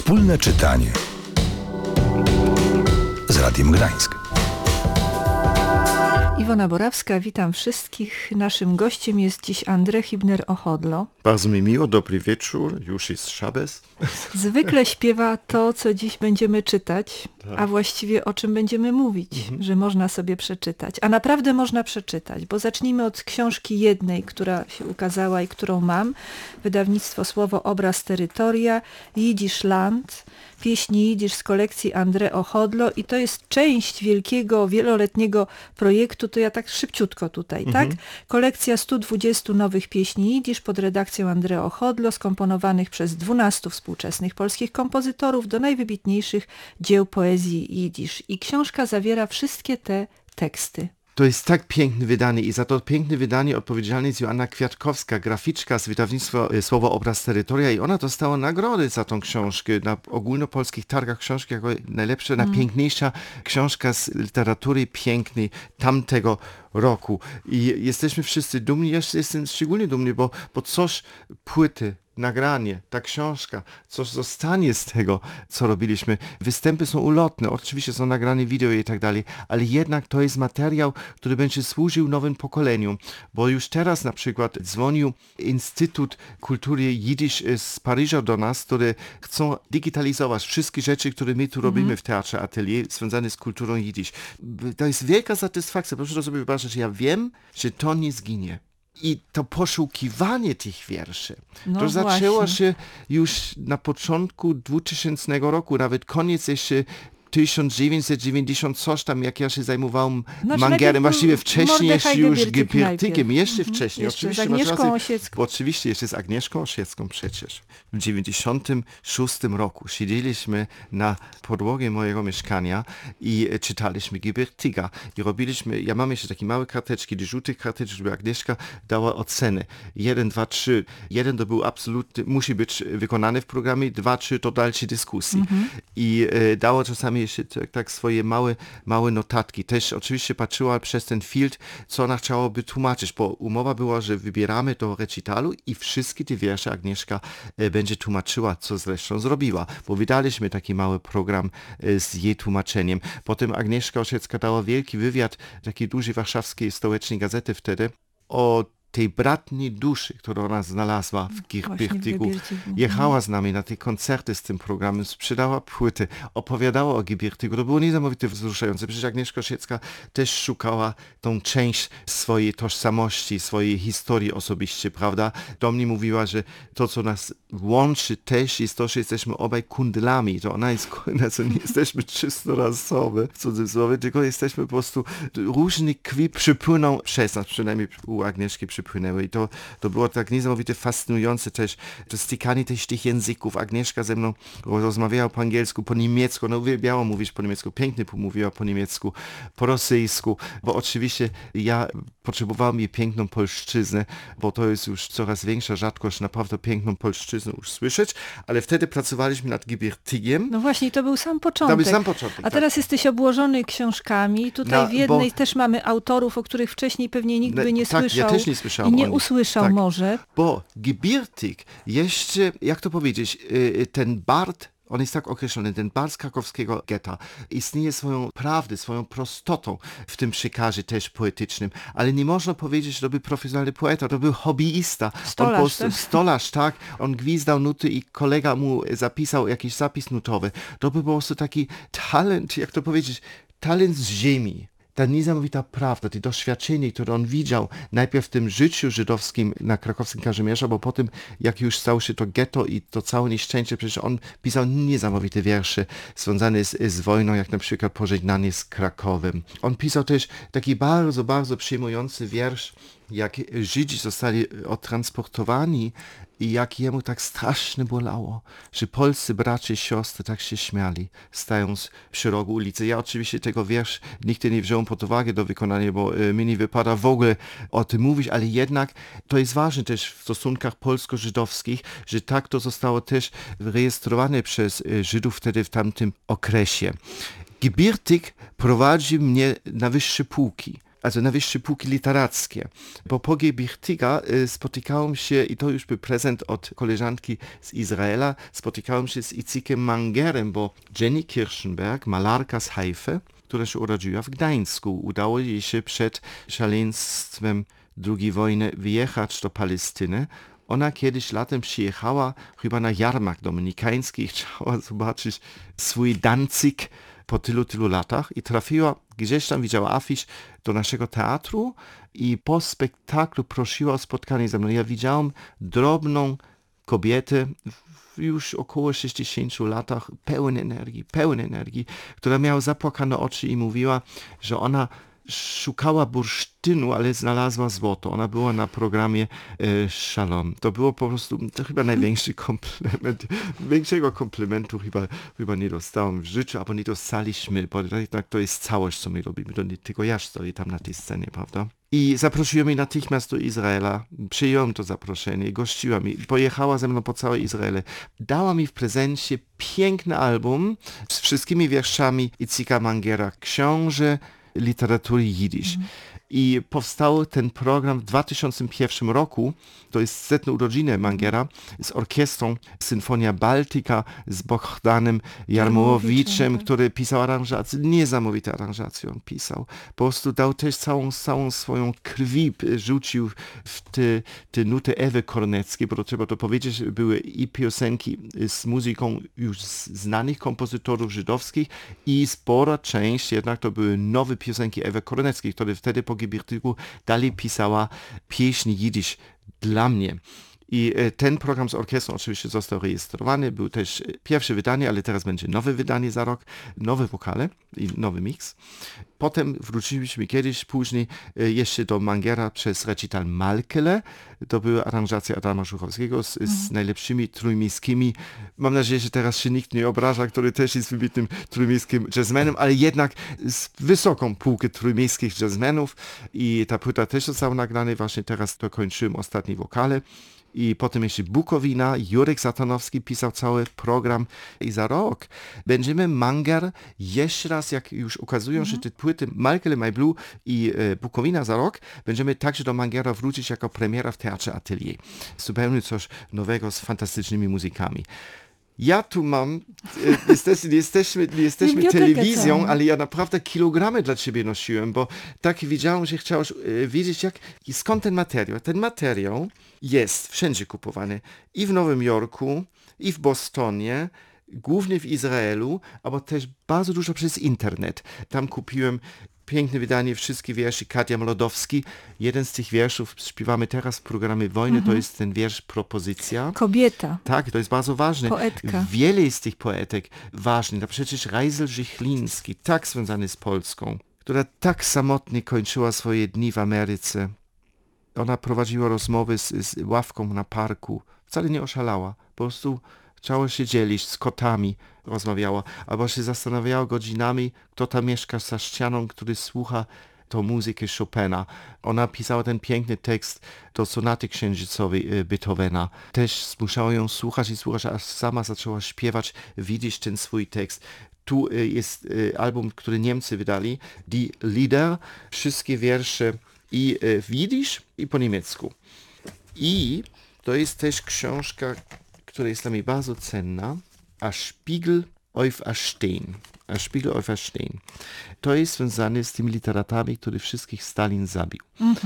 Wspólne czytanie z Radiem Gdańsk. Iwona Borawska, witam wszystkich. Naszym gościem jest dziś Andrzej Hibner-Ochodlo. Bardzo mi miło, dobry wieczór, już jest szabes. Zwykle śpiewa to, co dziś będziemy czytać, a właściwie o czym będziemy mówić, że można sobie przeczytać. A naprawdę można przeczytać, bo zacznijmy od książki jednej, która się ukazała i którą mam. Wydawnictwo Słowo Obraz Terytoria, Jidysz Land, pieśni jidysz z kolekcji Andrzej Ochodlo i to jest część wielkiego, wieloletniego projektu, to ja tak szybciutko tutaj, tak? Kolekcja 120 nowych pieśni jidysz pod redakcją Andrzej Ochodlo, skomponowanych przez 12 współczesnych polskich kompozytorów do najwybitniejszych dzieł poezji jidysz. I książka zawiera wszystkie te teksty. To jest tak piękne wydanie i za to piękne wydanie odpowiedzialna jest Joanna Kwiatkowska, graficzka z wydawnictwa Słowo Obraz Terytoria i ona dostała nagrody za tą książkę na ogólnopolskich targach książki jako najlepsza, najpiękniejsza książka z literatury pięknej tamtego roku. I jesteśmy wszyscy dumni, ja jestem szczególnie dumny, bo coś płyty, nagranie, ta książka, coś zostanie z tego, co robiliśmy. Występy są ulotne, oczywiście są nagrane wideo i tak dalej, ale jednak to jest materiał, który będzie służył nowym pokoleniom, bo już teraz na przykład dzwonił Instytut Kultury Jidysz z Paryża do nas, które chcą digitalizować wszystkie rzeczy, które my tu robimy w Teatrze Atelier, związane z kulturą jidysz. To jest wielka satysfakcja, proszę sobie wyobrazić, że ja wiem, że to nie zginie. I to poszukiwanie tych wierszy, to zaczęło się już na początku 2000 roku, nawet koniec jeszcze 1990 coś tam, jak ja się zajmowałem mangerem, właściwie wcześniej jeszcze już Gibiertykiem, jeszcze wcześniej. Jeszcze oczywiście, z Agnieszką Osiecką. Oczywiście, jeszcze z Agnieszką Osiecką przecież. W 96 roku siedzieliśmy na podłogę mojego mieszkania i czytaliśmy Gibiertyga. I robiliśmy, ja mam jeszcze takie małe karteczki, do żółtych karteczek, żeby Agnieszka dała oceny. 1, 2, 3. 1 to był absolutny, musi być wykonany w programie, 2, 3 to dalsze dyskusji. I dało czasami jeszcze tak swoje małe notatki. Też oczywiście patrzyła przez ten filtr, co ona chciałaby tłumaczyć, bo umowa była, że wybieramy do recitalu i wszystkie te wiersze Agnieszka będzie tłumaczyła, co zresztą zrobiła, bo wydaliśmy taki mały program z jej tłumaczeniem. Potem Agnieszka Osiecka dała wielki wywiad takiej dużej warszawskiej stołecznej gazety wtedy o tej bratniej duszy, którą ona znalazła w Gibiertygu. Jechała z nami na te koncerty z tym programem, sprzedała płyty, opowiadała o Gibiertygu. To było niesamowicie wzruszające. Przecież Agnieszka Osiecka też szukała tą część swojej tożsamości, swojej historii osobiście, prawda? Do mnie mówiła, że to, co nas łączy też jest to, że jesteśmy obaj kundlami. To ona jest, że nie jesteśmy czysto rasowe, w cudzysłowie, tylko jesteśmy po prostu, różne krwi przypłyną przez nas, przynajmniej u Agnieszki przypłynęły i to było tak niesamowicie fascynujące też, to stykanie też tych języków. Agnieszka ze mną rozmawiała po angielsku, po niemiecku, ona uwielbiała mówić po niemiecku, pięknie mówiła po niemiecku, po rosyjsku, bo oczywiście ja potrzebowałem jej piękną polszczyznę, bo to jest już coraz większa rzadkość, naprawdę piękną polszczyznę już słyszeć, ale wtedy pracowaliśmy nad Gibiertygiem. No właśnie, to był sam początek. To był sam początek, a teraz jesteś obłożony książkami. Tutaj w jednej też mamy autorów, o których wcześniej pewnie nikt by nie słyszał. Ja też nie słyszałem i nie usłyszał może. Bo Gibiertyg jeszcze, jak to powiedzieć, ten Bart, on jest tak określony, ten Bart z krakowskiego getta istnieje swoją prawdę, swoją prostotą w tym przekazie też poetycznym, ale nie można powiedzieć, że to był profesjonalny poeta, to był hobbyista. Stolarz, tak? On gwizdał nuty i kolega mu zapisał jakiś zapis nutowy. To był po prostu taki talent, jak to powiedzieć, talent z ziemi. Ta niesamowita prawda, to doświadczenie, które on widział najpierw w tym życiu żydowskim na krakowskim Kazimierza, bo potem jak już stało się to getto i to całe nieszczęście, przecież on pisał niesamowite wiersze związane z wojną, jak na przykład Pożegnanie z Krakowem. On pisał też taki bardzo, bardzo przejmujący wiersz, jak Żydzi zostali odtransportowani i jak jemu tak strasznie bolało, że polscy bracia i siostry tak się śmiali, stając przy rogu ulicy. Ja oczywiście tego wiersz nigdy nie wziąłem pod uwagę do wykonania, bo mi nie wypada w ogóle o tym mówić, ale jednak to jest ważne też w stosunkach polsko-żydowskich, że tak to zostało też rejestrowane przez Żydów wtedy w tamtym okresie. Gibiertyg prowadzi mnie na wyższe półki. also na wyższe półki literackie. Bo po Gebirtiga spotykałem się, i to już był prezent od koleżanki z Izraela, spotykałem się z Itzikiem Mangerem, bo Jenny Kirschenberg, malarka z Haify, która się urodziła w Gdańsku, udało jej się przed szaleństwem II wojny wyjechać do Palestyny. Ona kiedyś latem przyjechała chyba na jarmark dominikański i chciała zobaczyć swój Danzig po tylu latach i trafiła, gdzieś tam widziała afisz do naszego teatru i po spektaklu prosiła o spotkanie ze mną. Ja widziałem drobną kobietę już około 60 latach, pełen energii, która miała zapłakane oczy i mówiła, że ona szukała bursztynu, ale znalazła złoto. Ona była na programie Shalom. To było po prostu, to chyba największy komplement. Większego komplementu chyba nie dostałem w życiu, albo nie dostaliśmy, bo tak to jest całość, co my robimy. To nie tylko ja stoję tam na tej scenie, prawda? I zaprosiła mnie natychmiast do Izraela. Przyjąłem to zaproszenie, gościła mi, pojechała ze mną po całej Izraele. Dała mi w prezencie piękny album z wszystkimi wierszami Itzika Mangera, książę literatury jidysz. I powstał ten program w 2001 roku, to jest 100. urodziny Mangera, z orkiestrą Symfonia Baltica, z Bohdanem Jarmołowiczem, tak. który pisał aranżacje, niesamowite aranżacje on pisał. Po prostu dał też całą swoją krwi, rzucił w te nuty Ewy Korneckiej, bo trzeba to powiedzieć, że były i piosenki z muzyką już znanych kompozytorów żydowskich i spora część jednak to były nowe piosenki Ewy Korneckiej, które wtedy po Gebirtigu dalej pisała pieśni jidysz dla mnie. I ten program z orkiestrą oczywiście został rejestrowany, był też pierwsze wydanie, ale teraz będzie nowe wydanie za rok, nowe wokale i nowy mix. Potem wróciliśmy później jeszcze do Mangera przez recital Malkele. To były aranżacje Adama Żuchowskiego z najlepszymi trójmiejskimi. Mam nadzieję, że teraz się nikt nie obraża, który też jest wybitnym trójmiejskim jazzmenem, ale jednak z wysoką półkę trójmiejskich jazzmenów. I ta płyta też została nagrana. Właśnie teraz dokończyłem ostatnie wokale. I potem jeszcze Bukowina, Jurek Zatanowski pisał cały program i za rok będziemy Manger jeszcze raz, jak już ukazują się te płyty Malkele, My Blue i Bukowina za rok, będziemy także do Mangera wrócić jako premiera w Teatrze Atelier. Zupełnie coś nowego z fantastycznymi muzykami. Ja tu mam, jesteśmy telewizją, ale ja naprawdę kilogramy dla ciebie nosiłem, bo tak widziałem, że chciałeś wiedzieć skąd ten materiał. Ten materiał jest wszędzie kupowany, i w Nowym Jorku, i w Bostonie, głównie w Izraelu, ale też bardzo dużo przez internet. Tam kupiłem piękne wydanie, wszystkie wierszy Katia Mlodowski. Jeden z tych wierszów śpiewamy teraz w programie Wojny, to jest ten wiersz Propozycja. Kobieta. Tak, to jest bardzo ważne. Poetka. Wiele jest tych poetek ważnych. No przecież Rajzel Żychliński, tak związany z Polską, która tak samotnie kończyła swoje dni w Ameryce. Ona prowadziła rozmowy z ławką na parku. Wcale nie oszalała. Po prostu chciała się dzielić z kotami, rozmawiała, albo się zastanawiała godzinami, kto tam mieszka za ścianą, który słucha tą muzykę Chopina. Ona pisała ten piękny tekst do sonaty księżycowej Beethovena. Też zmuszała ją słuchać, aż sama zaczęła śpiewać, widzieć ten swój tekst. Tu jest album, który Niemcy wydali, Die Lieder, wszystkie wiersze i w jidysz, i po niemiecku. I to jest też książka, która jest dla mnie bardzo cenna, A Spiegel auf Erstehen. A Spiegel auf Erstehen. To jest związane z tymi literatami, które wszystkich Stalin zabił.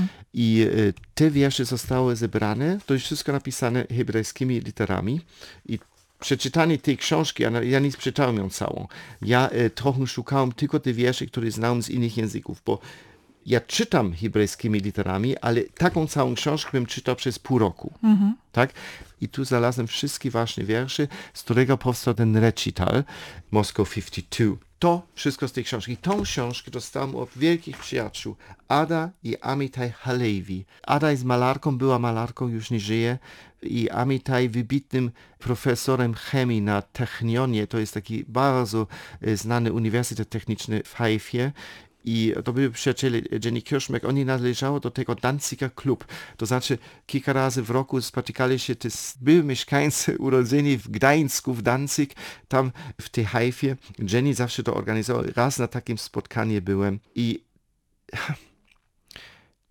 I te wiersze zostały zebrane, to jest wszystko napisane hebrajskimi literami. I przeczytanie tej książki, ja nie przeczytałem ją całą. Ja trochę szukałem tylko te wiersze, które znałem z innych języków, bo ja czytam hebrajskimi literami, ale taką całą książkę bym czytał przez pół roku. Tak? I tu znalazłem wszystkie ważne wiersze, z którego powstał ten recital Moscow 52. To wszystko z tej książki. I tą książkę dostałem od wielkich przyjaciół Ada i Amitai Halevi. Ada jest malarką, była malarką, już nie żyje. I Amitai wybitnym profesorem chemii na Technionie. To jest taki bardzo znany Uniwersytet Techniczny w Haifie. I to byli przyjaciele Jenny Kirschmeck, oni należało do tego Danziger Club. To znaczy kilka razy w roku spotykali się, to były mieszkańcy urodzeni w Gdańsku, w Danzig, tam w tej Haifie. Jenny zawsze to organizowała. Raz na takim spotkaniu byłem i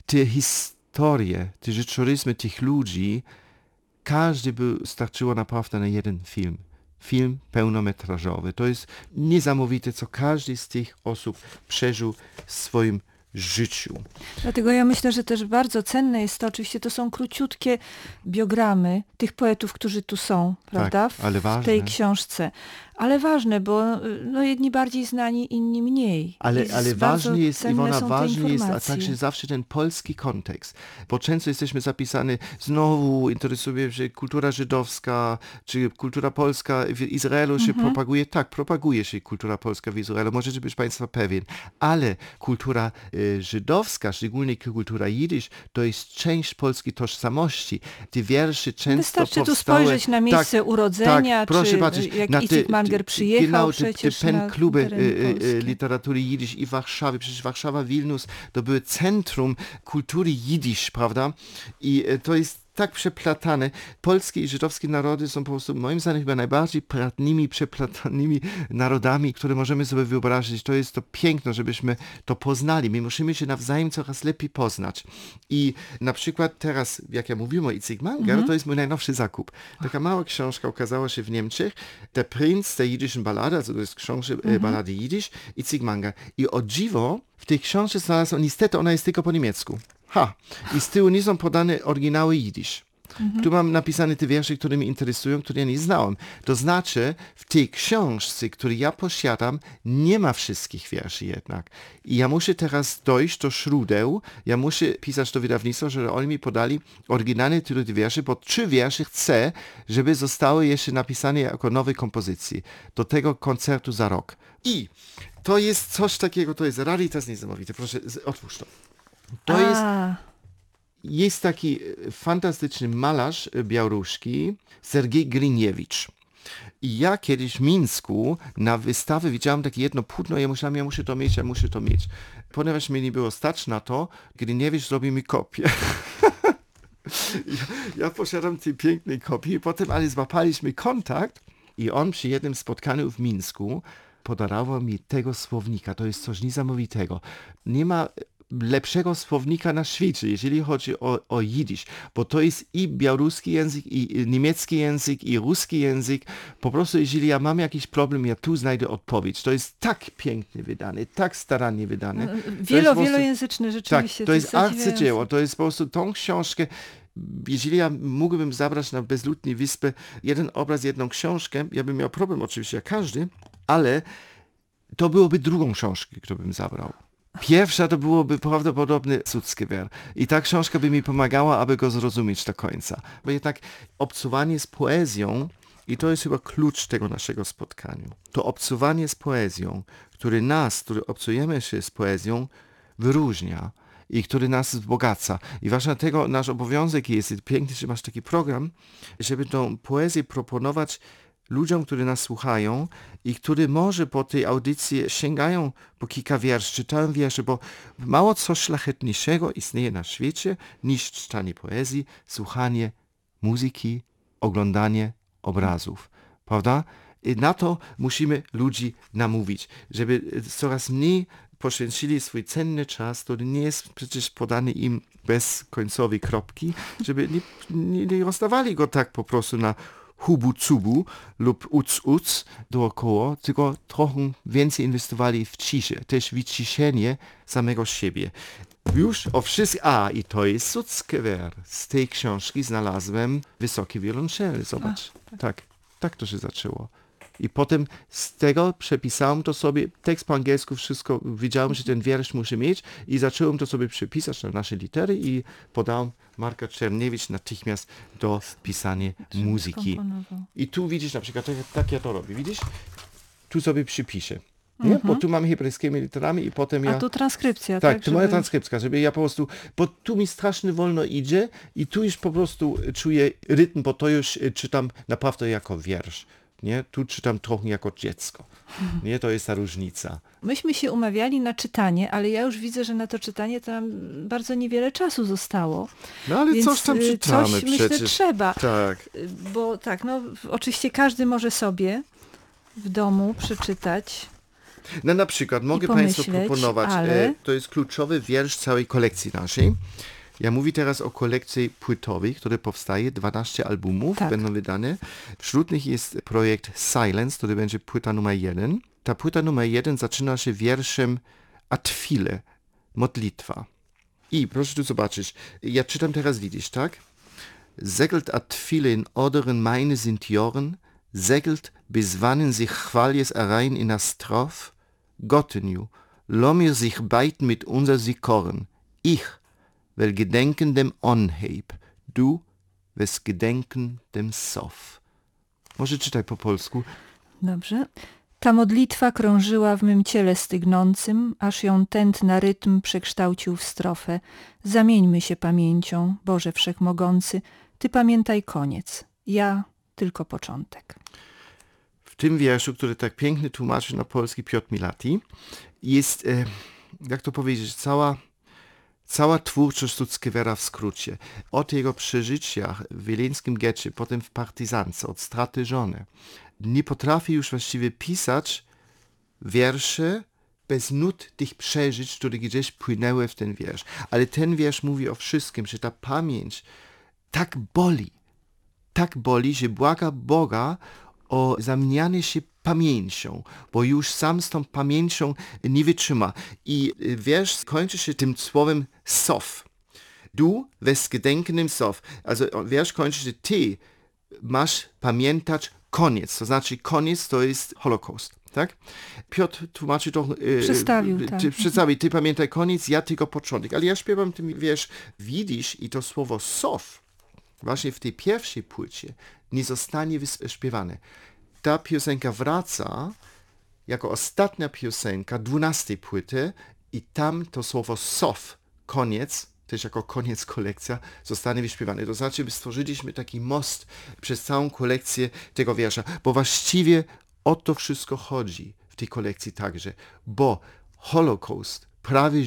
te historie, te życiorysy tych ludzi, każdy by starczyło naprawdę na jeden film. Film pełnometrażowy. To jest niesamowite, co każdy z tych osób przeżył w swoim życiu. Dlatego ja myślę, że też bardzo cenne jest to, oczywiście to są króciutkie biogramy tych poetów, którzy tu są, prawda? ale ważne. W tej książce. Ale ważne, bo no, jedni bardziej znani, inni mniej. Ale ważny jest, Iwona, są ważny jest, a także zawsze ten polski kontekst. Bo często jesteśmy zapisani, znowu interesuje się kultura żydowska, czy kultura polska w Izraelu się propaguje. Tak, propaguje się kultura polska w Izraelu, możecie być Państwo pewien. Ale kultura żydowska, szczególnie kultura jidysz, to jest część polskiej tożsamości. Te wiersze często Wystarczy powstały... tu spojrzeć na miejsce urodzenia, tak, proszę czy patrzeć, jak na Icik Manger przyjechał przecież te na kluby tereny polskie. literatury jidysz i w Warszawie. Przecież Warszawa, Wilnus to były centrum kultury jidysz, prawda? I to jest tak przeplatane. Polskie i żydowskie narody są po prostu moim zdaniem chyba najbardziej przeplatanymi narodami, które możemy sobie wyobrazić. To jest to piękno, żebyśmy to poznali. My musimy się nawzajem coraz lepiej poznać. I na przykład teraz, jak ja mówiłem o Icik Manger, to jest mój najnowszy zakup. Taka mała książka ukazała się w Niemczech. Der Prinz der jidyschen Ballade, also to jest książka ballady jidysz, Icik Manger. I o dziwo w tej książce znalazłem, niestety ona jest tylko po niemiecku. I z tyłu nie są podane oryginały jidysz. Tu mam napisane te wiersze, które mnie interesują, które ja nie znałem. To znaczy, w tej książce, którą ja posiadam, nie ma wszystkich wierszy jednak. I ja muszę teraz dojść do źródeł, ja muszę pisać do wydawnictwa, że oni mi podali oryginalne tytuły tych wierszy, bo 3 wiersze chcę, żeby zostały jeszcze napisane jako nowe kompozycje do tego koncertu za rok. I to jest coś takiego, to jest rarytas niesamowity. Proszę, otwórz to. To jest taki fantastyczny malarz białoruski, Sergiej Griniewicz. I ja kiedyś w Mińsku na wystawie widziałem takie jedno płótno i ja myślałem, ja muszę to mieć. Ponieważ mnie nie było stać na to, Griniewicz zrobił mi kopię. Ja posiadam tej pięknej kopii i potem ale złapaliśmy kontakt i on przy jednym spotkaniu w Mińsku podarował mi tego słownika. To jest coś niesamowitego. Nie ma lepszego słownika na świecie, jeżeli chodzi o jidysz, bo to jest i białoruski język, i niemiecki język, i ruski język. Po prostu, jeżeli ja mam jakiś problem, ja tu znajdę odpowiedź. To jest tak pięknie wydane, tak starannie wydane. Wielojęzyczny rzeczywiście. Tak, to jest arcydzieło. To jest po prostu tą książkę, jeżeli ja mógłbym zabrać na bezludną wyspę jeden obraz, jedną książkę, ja bym miał problem oczywiście jak każdy, ale to byłoby drugą książkę, którą bym zabrał. Pierwsza to byłoby prawdopodobnie Sutzkever. I ta książka by mi pomagała, aby go zrozumieć do końca. Bo jednak obcowanie z poezją, i to jest chyba klucz tego naszego spotkania, to obcowanie z poezją, który obcujemy się z poezją, wyróżnia i który nas wzbogaca. I właśnie dlatego nasz obowiązek jest, pięknie, że masz taki program, żeby tą poezję proponować ludziom, którzy nas słuchają i którzy może po tej audycji sięgają po kilka wierszy, czytają wiersze, bo mało co szlachetniejszego istnieje na świecie niż czytanie poezji, słuchanie muzyki, oglądanie obrazów. Prawda? I na to musimy ludzi namówić, żeby coraz mniej poświęcili swój cenny czas, który nie jest przecież podany im bez końcowej kropki, żeby nie rozdawali go tak po prostu na hubu-cubu lub uc dookoła, tylko trochę więcej inwestowali w ciszę, też wyciszenie samego siebie. Już o wszystkim, i to jest Sutzkever. Z tej książki znalazłem wysokie wiolonczele, zobacz. Tak to się zaczęło. I potem z tego przepisałem to sobie, tekst po angielsku, wszystko, widziałem, że ten wiersz muszę mieć i zacząłem to sobie przepisać na nasze litery i podałem Marka Czerniewicz natychmiast do pisania muzyki. I tu widzisz na przykład, tak ja to robię, widzisz? Tu sobie przypiszę. Nie? Bo tu mamy hebrajskimi literami i potem A tu transkrypcja, tak? To moja transkrypcja, żeby ja po prostu, bo tu mi strasznie wolno idzie i tu już po prostu czuję rytm, bo to już czytam naprawdę jako wiersz. Nie? Tu czytam trochę jako dziecko. Nie? To jest ta różnica. Myśmy się umawiali na czytanie, ale ja już widzę, że na to czytanie to nam bardzo niewiele czasu zostało. No ale coś tam czytamy coś, przecież. Myślę, trzeba. Tak. Bo tak, oczywiście każdy może sobie w domu przeczytać No na przykład mogę Państwu proponować, ale... to jest kluczowy wiersz całej kolekcji naszej. Ja mówię teraz o kolekcji płytowej, która powstaje, 12 albumów będą wydane. Wśród nich jest projekt Silence, który będzie płyta numer 1. Ta płyta numer 1 zaczyna się wierszem Atfile, modlitwa. I proszę tu zobaczyć, ja czytam teraz, widzisz, tak? Segelt Atfile in Oderen meine sind Joren, segelt bis wannen sich chwaljes erein in a Stroph, Gotteniu, lomir sich beiten mit unser Sikoren, ich, wel gedenken dem Onheib, du, wes gedenken dem Sof. Może czytaj po polsku. Dobrze. Ta modlitwa krążyła w mym ciele stygnącym, aż ją tętna rytm przekształcił w strofę. Zamieńmy się pamięcią, Boże Wszechmogący, Ty pamiętaj koniec, ja tylko początek. W tym wierszu, który tak pięknie tłumaczy na polski Piotr Milati, jest, jak to powiedzieć, cała twórczość Suckiewera w skrócie. Od jego przeżycia w wileńskim getcie, potem w partyzance, od straty żony. Nie potrafi już właściwie pisać wiersze bez nut tych przeżyć, które gdzieś płynęły w ten wiersz. Ale ten wiersz mówi o wszystkim, że ta pamięć tak boli, że błaga Boga o zamienianie się pamięcią, bo już sam z tą pamięcią nie wytrzyma. I wiersz kończy się tym słowem Sof. Du wes gedenken dem Sof. Also wiersz kończy się, ty masz pamiętać koniec. To znaczy koniec to jest Holokaust. Tak? Piotr tłumaczy to... Przedstawił, ty pamiętaj koniec, ja tylko początek. Ale ja śpiewam ten wiersz widzisz i to słowo Sof właśnie w tej pierwszej płycie nie zostanie wyśpiewane. Ta piosenka wraca jako ostatnia piosenka 12 płyty i tam to słowo Sof, koniec, też jako koniec kolekcja, zostanie wyśpiewane. To znaczy, stworzyliśmy taki most przez całą kolekcję tego wiersza, bo właściwie o to wszystko chodzi w tej kolekcji także, bo Holokaust prawie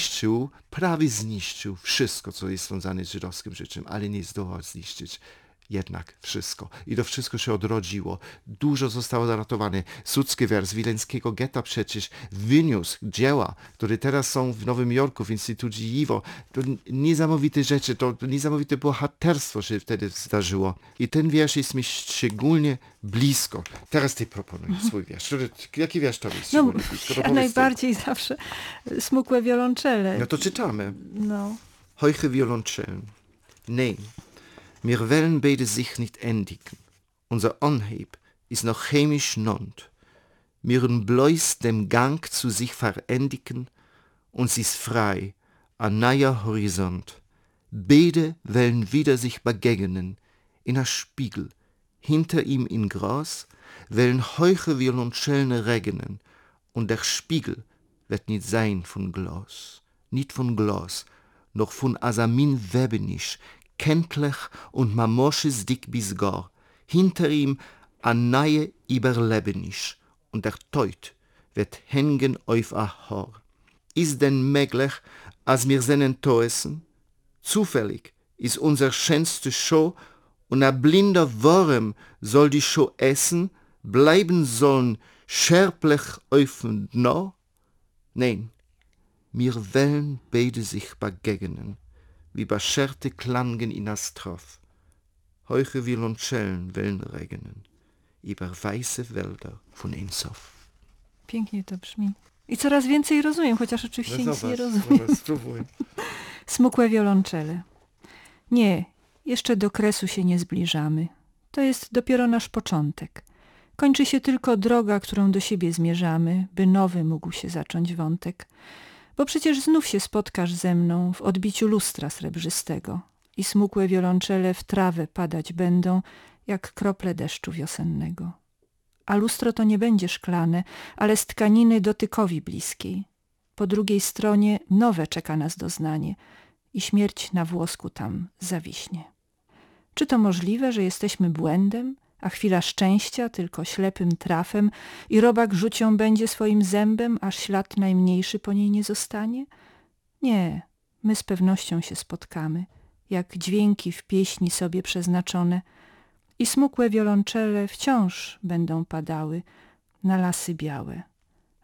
zniszczył wszystko, co jest związane z żydowskim życiem, ale nie zdołał zniszczyć jednak wszystko. I to wszystko się odrodziło. Dużo zostało zaratowane. Suckiewicz z wileńskiego getta przecież wyniósł dzieła, które teraz są w Nowym Jorku, w Instytucie JIWO. To niesamowite rzeczy, to niesamowite bohaterstwo się wtedy zdarzyło. I ten wiersz jest mi szczególnie blisko. Teraz ty proponuj swój wiersz. Jaki wiersz to jest? No, ja najbardziej zawsze smukłe wiolonczele. No to czytamy. No. Heuche Violoncellen. Nein. Wir wollen beide sich nicht endigen. Unser Onheib ist noch chemisch nond. Mir'n bloß dem Gang zu sich verendigen, uns ist frei, ein neuer Horizont. Beide wollen wieder sich begegnen, in a Spiegel. Hinter ihm in Gras wollen heuche Violoncellen regnen, und der Spiegel wird nicht sein von Glas. Nicht von Glas, noch von Asamin Webenisch, kenntlich und mamosches dick bis gar. Hinter ihm a neue Überlebenisch, und der Teut wird hängen auf a Haar. Ist denn möglich, als wir seinen Toessen? Zufällig ist unser schönste Show, und a blinder Wurm soll die Show essen, bleiben sollen scherblich auf dem Dno? Nein, wir wollen beide sich begegnen, wie bescherte Klangen in a Stroph. Heuche Violoncellen wollen regnen, über weiße Wälder von Ensof. Pięknie to brzmi. I coraz więcej rozumiem, chociaż oczywiście nic nie rozumiem. Spróbuj. Smukłe wiolonczele. Nie, jeszcze do kresu się nie zbliżamy. To jest dopiero nasz początek. Kończy się tylko droga, którą do siebie zmierzamy, by nowy mógł się zacząć wątek. Bo przecież znów się spotkasz ze mną w odbiciu lustra srebrzystego i smukłe wiolonczele w trawę padać będą, jak krople deszczu wiosennego. A lustro to nie będzie szklane, ale z tkaniny dotykowi bliskiej. Po drugiej stronie nowe czeka nas doznanie i śmierć na włosku tam zawiśnie. Czy to możliwe, że jesteśmy błędem, a chwila szczęścia tylko ślepym trafem i robak rzucią będzie swoim zębem, aż ślad najmniejszy po niej nie zostanie? Nie, my z pewnością się spotkamy, jak dźwięki w pieśni sobie przeznaczone i smukłe wiolonczele wciąż będą padały na lasy białe,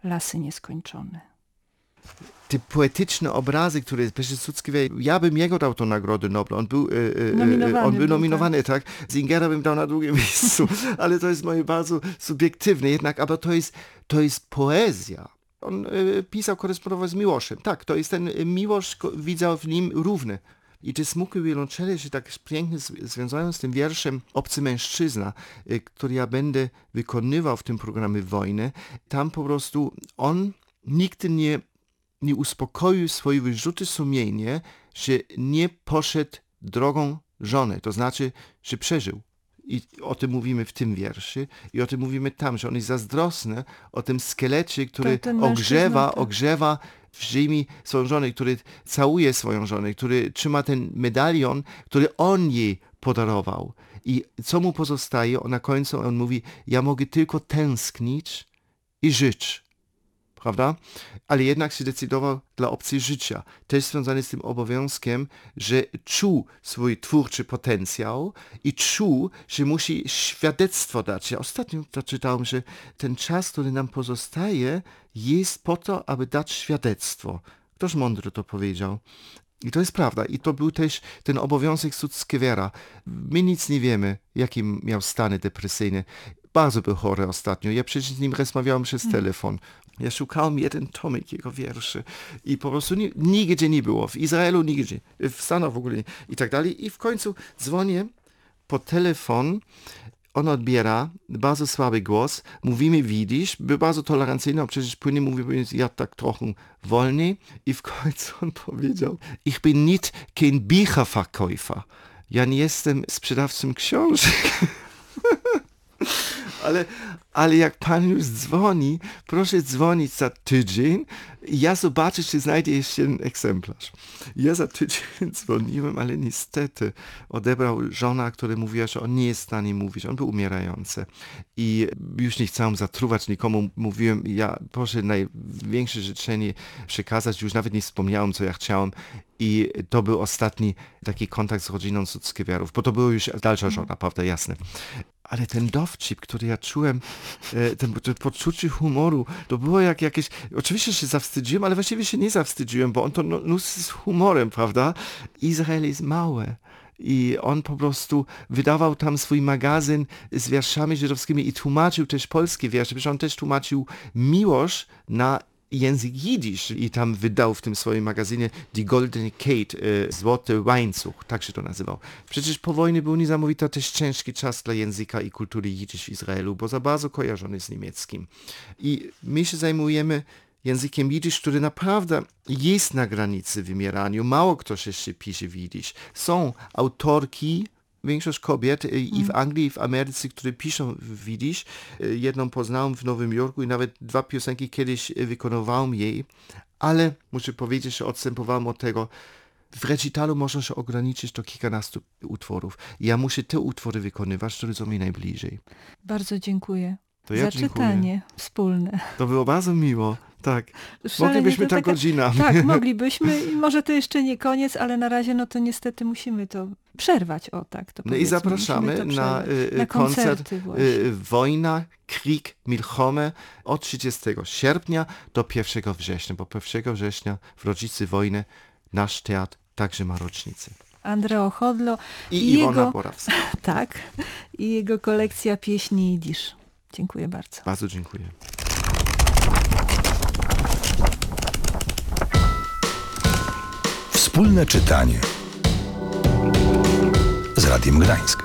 lasy nieskończone. Te poetyczne obrazy, które przecież Suckiewicz, ja bym jego dał tą Nagrodę Nobla. On był nominowany, tak? Zingera bym dał na drugim miejscu, ale to jest moje bardzo subiektywne jednak, ale to jest poezja. On pisał, korespondował z Miłoszem. Tak, to jest ten Miłosz, widział w nim równy. I te smukłe wiolonczele się tak pięknie związają z tym wierszem Obcy mężczyzna, który ja będę wykonywał w tym programie Wojny. Tam po prostu on nigdy nie uspokoił swoje wyrzuty sumienia, że nie poszedł drogą żony, to znaczy, że przeżył. I o tym mówimy w tym wierszy i o tym mówimy tam, że on jest zazdrosny o tym skelecie, który ogrzewa w ziemi swoją żonę, który całuje swoją żonę, który trzyma ten medalion, który on jej podarował. I co mu pozostaje? Na końcu on mówi, ja mogę tylko tęsknić i żyć. Prawda? Ale jednak się decydował dla opcji życia. Też związany z tym obowiązkiem, że czuł swój twórczy potencjał i czuł, że musi świadectwo dać. Ja ostatnio przeczytałem, że ten czas, który nam pozostaje, jest po to, aby dać świadectwo. Ktoś mądry to powiedział. I to jest prawda. I to był też ten obowiązek Suckiewicza. My nic nie wiemy, jakie miał stany depresyjne. Bardzo był chory ostatnio. Ja przecież z nim rozmawiałem przez telefon. Ja szukałem jeden tomik jego wierszy i po prostu nigdzie nie było. W Izraelu nigdzie, w Stanach w ogóle nie. I tak dalej. I w końcu dzwonię po telefon, on odbiera, bardzo słaby głos, mówimy widzisz, był bardzo tolerancyjny, przecież płynnie mówił, ja tak trochę wolniej. I w końcu on powiedział, ich bin nicht kein Bücherverkäufer. Ja nie jestem sprzedawcą książek. Ale jak pan już dzwoni, proszę dzwonić za tydzień i ja zobaczę, czy znajdę jeszcze jeden egzemplarz. Ja za tydzień dzwoniłem, ale niestety odebrał żona, która mówiła, że on nie jest w stanie mówić. On był umierający. I już nie chciałem zatruwać nikomu. Mówiłem, ja proszę największe życzenie przekazać. Już nawet nie wspomniałem, co ja chciałem. I to był ostatni taki kontakt z rodziną Suckiewiczów, bo to była już dalsza żona, prawda, jasne. Ale ten dowcip, który ja czułem, to poczucie humoru, to było jak jakieś... Oczywiście się zawstydziłem, ale właściwie się nie zawstydziłem, bo on to z humorem, prawda? Izrael jest mały. I on po prostu wydawał tam swój magazyn z wierszami żydowskimi i tłumaczył też polskie wiersze. Przecież on też tłumaczył Miłosz na język jidysz i tam wydał w tym swoim magazynie Die Goldene Kette, Złoty Łańcuch, tak się to nazywał. Przecież po wojnie był niesamowity też ciężki czas dla języka i kultury jidysz w Izraelu, bo za bardzo kojarzony z niemieckim. I my się zajmujemy językiem jidysz, który naprawdę jest na granicy wymierania. Mało kto jeszcze pisze w jidysz. Są autorki, większość kobiet i w Anglii, i w Ameryce, które piszą w jidysz. Jedną poznałem w Nowym Jorku i nawet 2 piosenki kiedyś wykonywałem jej, ale muszę powiedzieć, że odstępowałem od tego. W recitalu można się ograniczyć do kilkunastu utworów. Ja muszę te utwory wykonywać, które są mi najbliżej. Bardzo dziękuję. To ja za czytanie wspólne. To było bardzo miło. Tak. Szalenie Moglibyśmy to tak godzinami. Tak, moglibyśmy i może to jeszcze nie koniec, ale na razie no to niestety musimy to przerwać. O tak to No i zapraszamy na koncert Wojna, Krieg, Milchome od 30 sierpnia do 1 września, bo 1 września w rocznicy wojny nasz teatr także ma rocznicę. Andreo Chodlo i Iwona Borawska. Tak, i jego kolekcja pieśni jidysz. Dziękuję bardzo. Bardzo dziękuję. Wspólne czytanie z Radiem Gdańsk.